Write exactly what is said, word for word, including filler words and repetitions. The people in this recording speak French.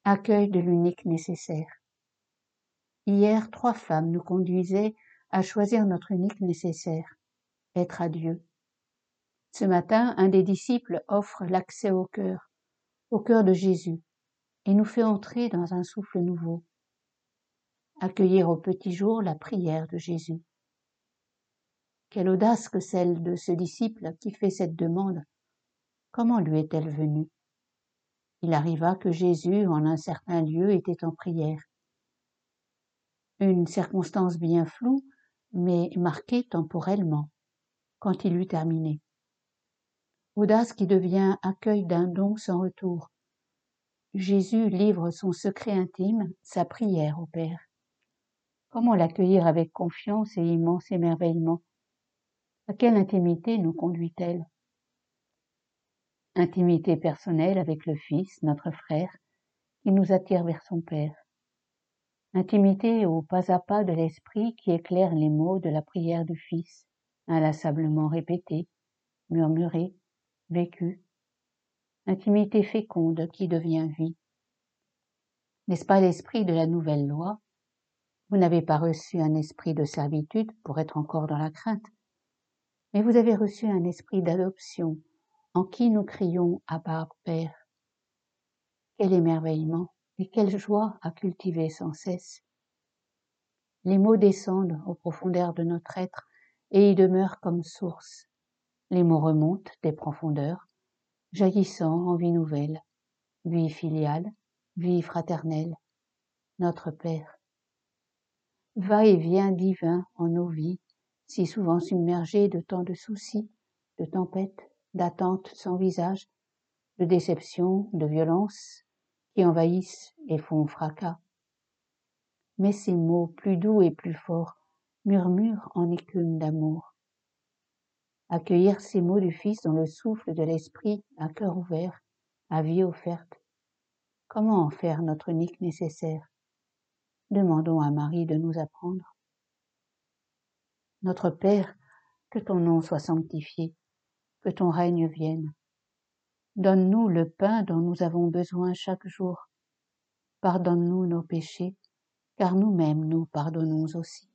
Accueil de l'unique nécessaire. Hier, trois femmes nous conduisaient à choisir notre unique nécessaire, être à Dieu. Ce matin, un des disciples offre l'accès au cœur, au cœur de Jésus, et nous fait entrer dans un souffle nouveau. Accueillir au petit jour la prière de Jésus. Quelle audace que celle de ce disciple qui fait cette demande. Comment lui est-elle venue? Il arriva que Jésus, en un certain lieu, était en prière. Une circonstance bien floue, mais marquée temporellement, quand il eut terminé. Audace qui devient accueil d'un don sans retour. Jésus livre son secret intime, sa prière au Père. Comment l'accueillir avec confiance et immense émerveillement? À quelle intimité nous conduit-elle? Intimité personnelle avec le Fils, notre frère, qui nous attire vers son Père. Intimité au pas à pas de l'Esprit qui éclaire les mots de la prière du Fils, inlassablement répétés, murmurés, vécus. Intimité féconde qui devient vie. N'est-ce pas l'esprit de la nouvelle loi? Vous n'avez pas reçu un esprit de servitude pour être encore dans la crainte, mais vous avez reçu un esprit d'adoption, en qui nous crions Abba, Père. Quel émerveillement et quelle joie à cultiver sans cesse. Les mots descendent aux profondeurs de notre être et y demeurent comme source. Les mots remontent des profondeurs, jaillissant en vie nouvelle, vie filiale, vie fraternelle, notre Père. Va-et-vient divin en nos vies, si souvent submergées de tant de soucis, de tempêtes, d'attentes sans visage, de déceptions, de violences, qui envahissent et font fracas. Mais ces mots plus doux et plus forts murmurent en écume d'amour. Accueillir ces mots du Fils dans le souffle de l'Esprit, à cœur ouvert, à vie offerte. Comment en faire notre unique nécessaire? Demandons à Marie de nous apprendre. Notre Père, que ton nom soit sanctifié, que ton règne vienne. Donne-nous le pain dont nous avons besoin chaque jour. Pardonne-nous nos péchés, car nous-mêmes nous pardonnons aussi.